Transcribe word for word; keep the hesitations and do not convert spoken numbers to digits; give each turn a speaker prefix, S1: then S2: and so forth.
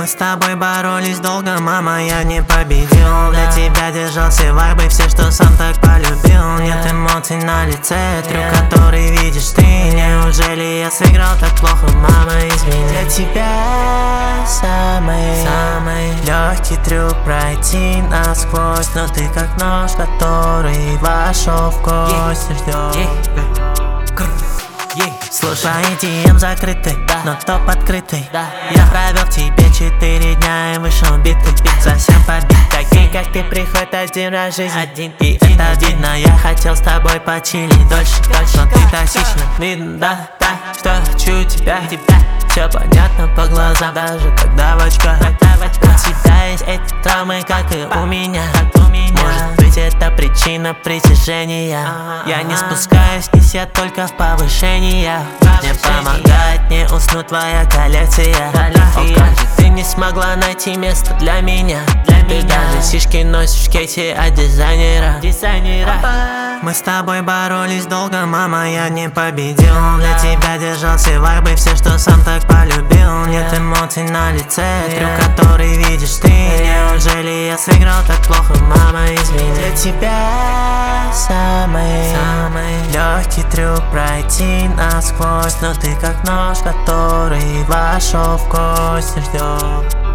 S1: Мы с тобой боролись долго, мама, я не победил. Для тебя держал все вайбы, все, что сам так полюбил. Нет эмоций на лице, трюк, который видишь ты. Неужели я сыграл так плохо, мама, извини. Для тебя самый, самый легкий трюк пройти насквозь, но ты как нож, который вошел в кость и ждет. Слушай, ди эм закрытый, да, но топ открытый, да. Я провел в тебе четыре дня и вышел битый, совсем побит. Такие как ты приходят один раз в жизни, один, и это видно. Я хотел с тобой почилить дольше, дольше, но ты токсично, видно, да, да, что хочу тебя, тебя. Все понятно по глазам, даже когда в очках. У тебя есть эти травмы, как и у меня. Может быть, это причина притяжения. Я не спускаюсь вниз, я только в повышениях. Мне помогает не уснуть твоя коллекция. О, как же ты не смогла найти место для меня. Ты даже сишки носишь в кейсе от дизайнера. Мы с тобой боролись долго, мама, я не победил. Для тебя держал все вайбы, все, что сам так полюбил. Нет эмоций на лице, трюк, который видишь ты. Неужели я сыграл так плохо, мама, извини. Для тебя самый, самый легкий трюк пройти насквозь, но ты как нож, который вошел в кость и ждет.